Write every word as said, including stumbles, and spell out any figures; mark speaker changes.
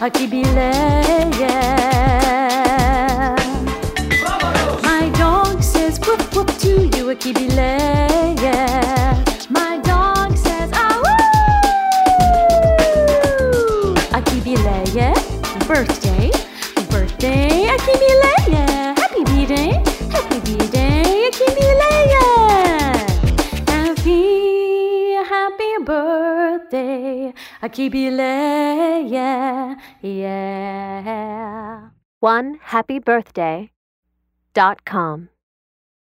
Speaker 1: Akibile, yeah. My dog says whoop whoop to you, Akibile, yeah. My dog says ah woo. Akibile, yeah. Birthday, birthday, Akibile, yeah. Happy birthday, happy birthday, Akibile, yeah. Happy, happy birthday, Akibile, yeah, yeah.
Speaker 2: one happy birthday dot com